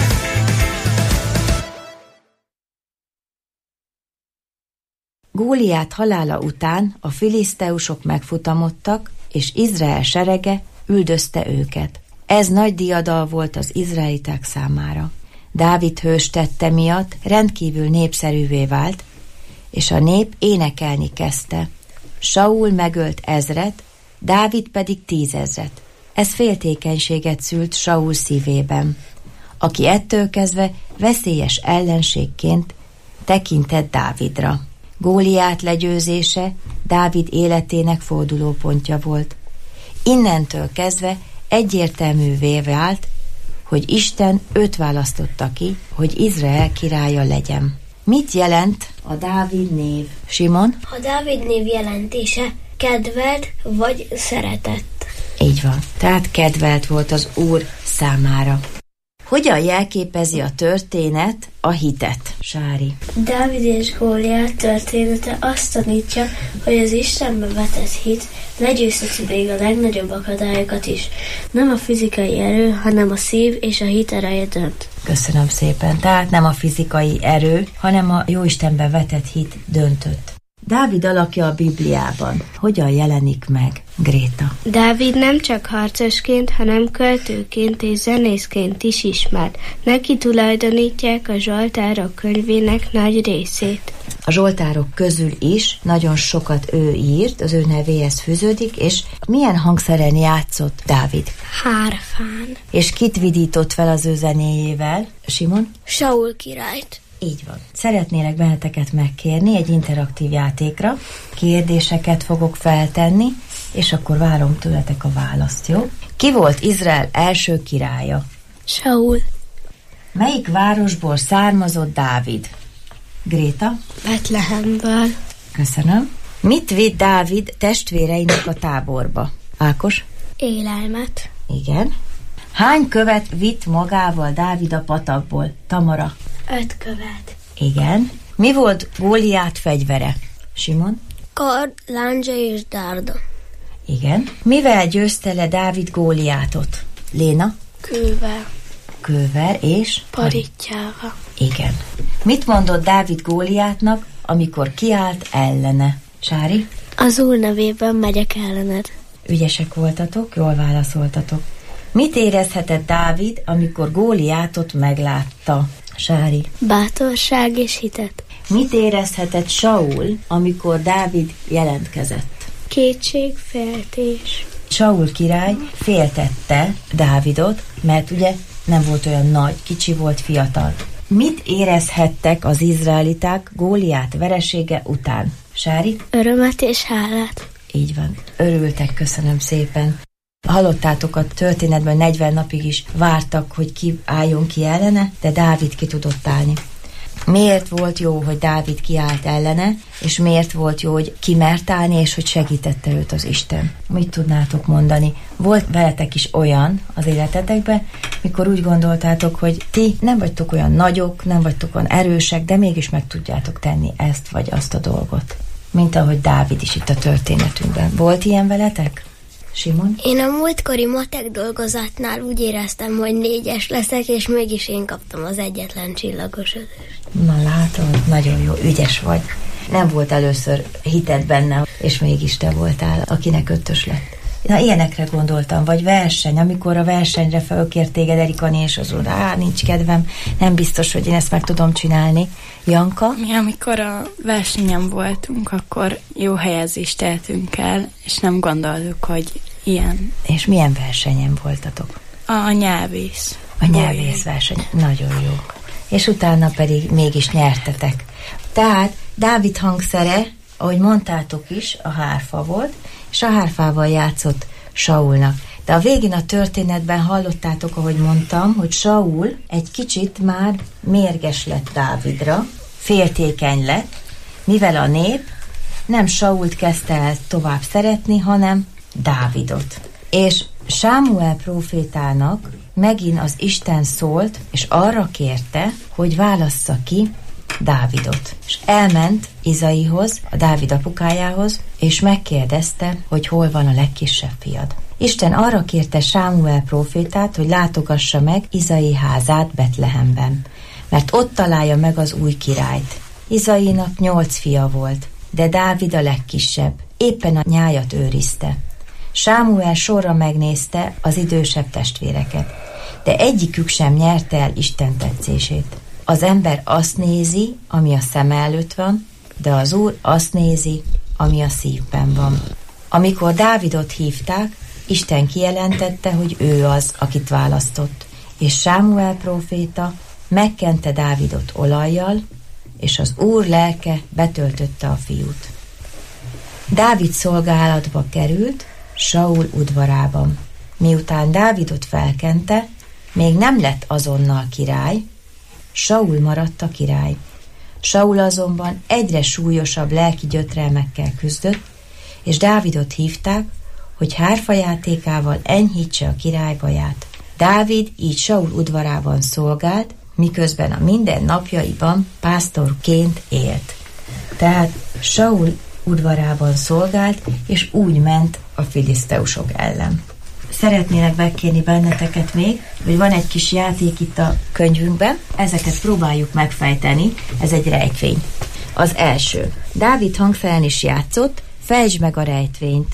L: Góliát halála után a filiszteusok megfutamodtak, és Izrael serege üldözte őket. Ez nagy diadal volt az izraeliták számára. Dávid hős tette miatt rendkívül népszerűvé vált, és a nép énekelni kezdte. Saul megölt ezret, Dávid pedig tízezret. Ez féltékenységet szült Saul szívében, aki ettől kezdve veszélyes ellenségként tekintett Dávidra. Góliát legyőzése Dávid életének fordulópontja volt. Innentől kezdve egyértelművé vált, hogy Isten őt választotta ki, hogy Izrael királya legyen. Mit jelent a Dávid név, Simon?
P: A Dávid név jelentése kedvelt vagy szeretett.
L: Így van, tehát kedvelt volt az Úr számára. Hogyan jelképezi a történet a hitet, Sári?
O: Dávid és Góliát története azt tanítja, hogy az Istenbe vetett hit legyőzheti még a legnagyobb akadályokat is. Nem a fizikai erő, hanem a szív és a hit ereje dönt.
L: Köszönöm szépen. Tehát nem a fizikai erő, hanem a Jóistenbe vetett hit döntött. Dávid alakja a Bibliában hogyan jelenik meg, Gréta?
O: Dávid nem csak harcosként, hanem költőként és zenészként is ismert. Neki tulajdonítják a Zsoltárok könyvének nagy részét.
L: A Zsoltárok közül is nagyon sokat ő írt, az ő nevéhez fűződik, és milyen hangszeren játszott Dávid?
O: Hárfán.
L: És kit vidított fel az ő zenéjével, Simon?
P: Saul királyt.
L: Így van. Szeretnélek benneteket megkérni egy interaktív játékra. Kérdéseket fogok feltenni, és akkor várom tőletek a választ, jó? Ki volt Izrael első királya?
O: Saul.
L: Melyik városból származott Dávid? Gréta?
O: Betlehemből.
L: Köszönöm. Mit vitt Dávid testvéreinek a táborba? Ákos?
O: Élelmet.
L: Igen. Hány követ vitt magával Dávid a patakból? Tamara?
O: Öt követ.
L: Igen. Mi volt Góliát fegyvere? Simon?
P: Kard, láncsa és dárda.
L: Igen. Mivel győzte le Dávid Góliátot? Léna?
O: Kővel.
L: Kővel és?
O: Parittyával.
L: Igen. Mit mondott Dávid Góliátnak, amikor kiállt ellene? Sári?
O: Az Úr nevében megyek ellened.
L: Ügyesek voltatok, jól válaszoltatok. Mit érezhetett Dávid, amikor Góliátot meglátta? Sári?
O: Bátorság és hitet.
L: Mit érezhetett Saul, amikor Dávid jelentkezett?
O: Kétség, féltés.
L: Saul király féltette Dávidot, mert ugye nem volt olyan nagy, kicsi volt, fiatal. Mit érezhettek az izraeliták Góliát veresége után? Sári?
O: Örömet és hálát.
L: Így van. Örültek, köszönöm szépen. Hallottátok a történetben, negyven napig is vártak, hogy ki álljon ki ellene, de Dávid ki tudott állni. Miért volt jó, hogy Dávid kiállt ellene, és miért volt jó, hogy kimert állni, és hogy segítette őt az Isten? Mit tudnátok mondani? Volt veletek is olyan az életetekben, mikor úgy gondoltátok, hogy ti nem vagytok olyan nagyok, nem vagytok olyan erősek, de mégis meg tudjátok tenni ezt vagy azt a dolgot. Mint ahogy Dávid is itt a történetünkben. Volt ilyen veletek? Simon?
P: Én a múltkori matek dolgozatnál úgy éreztem, hogy négyes leszek, és mégis én kaptam az egyetlen csillagos ötöst.
L: Na látod, nagyon jó, ügyes vagy. Nem volt először hited benne, és mégis te voltál, akinek ötös lett. Na, ilyenekre gondoltam, vagy verseny, amikor a versenyre felkért téged Erikani, és az úr, á, nincs kedvem, nem biztos, hogy én ezt meg tudom csinálni. Janka?
N: Mi, amikor a versenyen voltunk, akkor jó helyezést éltünk el, és nem gondoltuk, hogy ilyen.
L: És milyen versenyen voltatok?
N: A nyelvész.
L: A nyelvész verseny, nagyon jó. És utána pedig mégis nyertetek. Tehát Dávid hangszere, ahogy mondtátok is, a hárfa volt, és a hárfával játszott Saulnak. De a végén a történetben hallottátok, ahogy mondtam, hogy Saul egy kicsit már mérges lett Dávidra, féltékeny lett, mivel a nép nem Sault kezdte el tovább szeretni, hanem Dávidot. És Sámuel prófétának megint az Isten szólt, és arra kérte, hogy válassza ki Dávidot. És elment Izaihoz, a Dávid apukájához, és megkérdezte, hogy hol van a legkisebb fiad. Isten arra kérte Sámuel prófétát, hogy látogassa meg Izai házát Betlehemben, mert ott találja meg az új királyt. Izainak nyolc fia volt, de Dávid a legkisebb, éppen a nyájat őrizte. Sámuel sorra megnézte az idősebb testvéreket, de egyikük sem nyerte el Isten tetszését. Az ember azt nézi, ami a szem előtt van, de az Úr azt nézi, ami a szívben van. Amikor Dávidot hívták, Isten kijelentette, hogy ő az, akit választott, és Sámuel próféta megkente Dávidot olajjal, és az Úr lelke betöltötte a fiút. Dávid szolgálatba került Saul udvarában. Miután Dávidot felkente, még nem lett azonnal király, Saul maradt a király. Saul azonban egyre súlyosabb lelki gyötrelmekkel küzdött, és Dávidot hívták, hogy hárfajátékával enyhítse a király baját. Dávid így Saul udvarában szolgált, miközben a minden napjaiban pásztorként élt. Tehát Saul udvarában szolgált, és úgy ment a filiszteusok ellen. Szeretnének megkérni benneteket még, hogy van egy kis játék itt a könyvünkben, ezeket próbáljuk megfejteni, ez egy rejtvény. Az első. Dávid hangszeren is játszott, fejtsd meg a rejtvényt.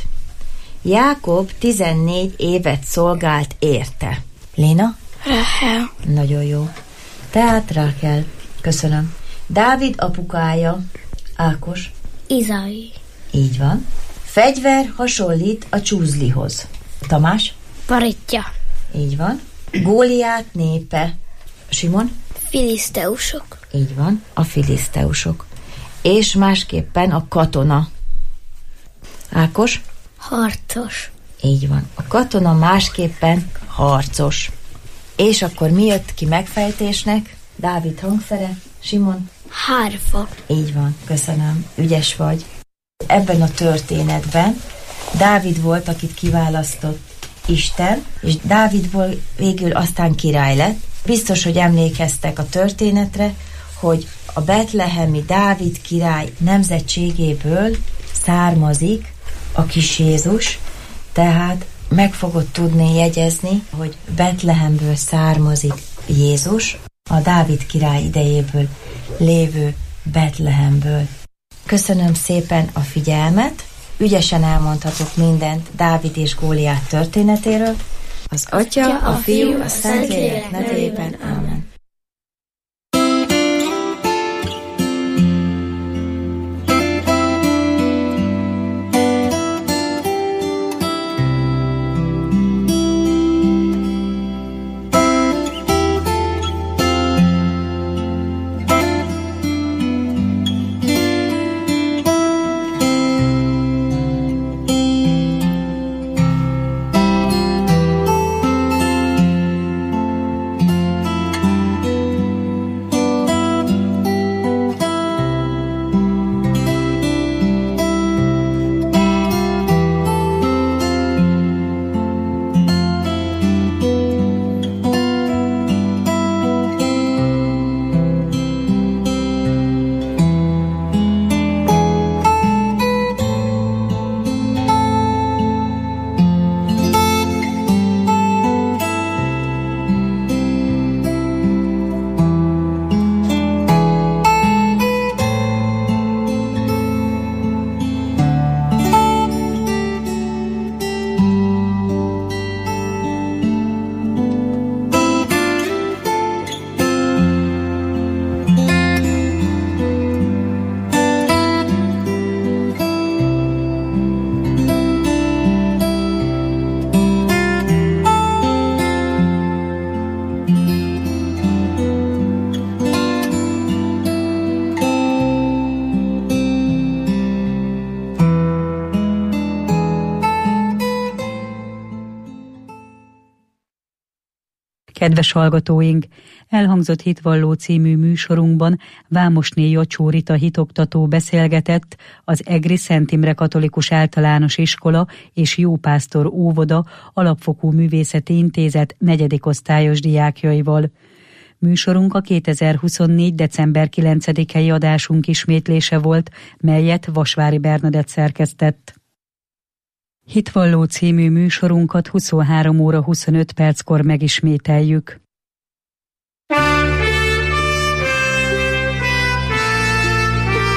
L: Jákob tizennégy évet szolgált érte. Léna?
O: Ráhel.
L: Nagyon jó. Tehát Rákel. Köszönöm. Dávid apukája. Ákos?
O: Izai.
L: Így van. Fegyver hasonlít a csúzlihoz. Tamás?
O: Paritja.
L: Így van. Góliát népe. Simon?
O: Filiszteusok.
L: Így van. A filiszteusok. És másképpen a katona. Ákos?
O: Harcos.
L: Így van. A katona másképpen harcos. És akkor mi jött ki megfejtésnek? Dávid hangszere. Simon?
O: Hárfa.
L: Így van. Köszönöm. Ügyes vagy. Ebben a történetben Dávid volt, akit kiválasztott Isten, és Dávidból végül aztán király lett. Biztos, hogy emlékeztek a történetre, hogy a betlehemi Dávid király nemzetségéből származik a kis Jézus, tehát meg fogod tudni jegyezni, hogy Betlehemből származik Jézus, a Dávid király idejéből lévő Betlehemből. Köszönöm szépen a figyelmet, ügyesen elmondhatok mindent Dávid és Góliát történetéről. Az Atya, a Fiú, a Szentlélek nevében. Amen.
I: Kedves hallgatóink, elhangzott Hitvalló című műsorunkban Vámosné Jocsó Rita hitoktató beszélgetett az Egri Szent Imre Katolikus Általános Iskola és Jópásztor Óvoda Alapfokú Művészeti Intézet negyedik osztályos diákjaival. Műsorunk a kétezer-huszonnégy. december kilencedikei adásunk ismétlése volt, melyet Vasvári Bernadett szerkesztett. Hitvalló című műsorunkat huszonhárom óra huszonöt perckor megismételjük.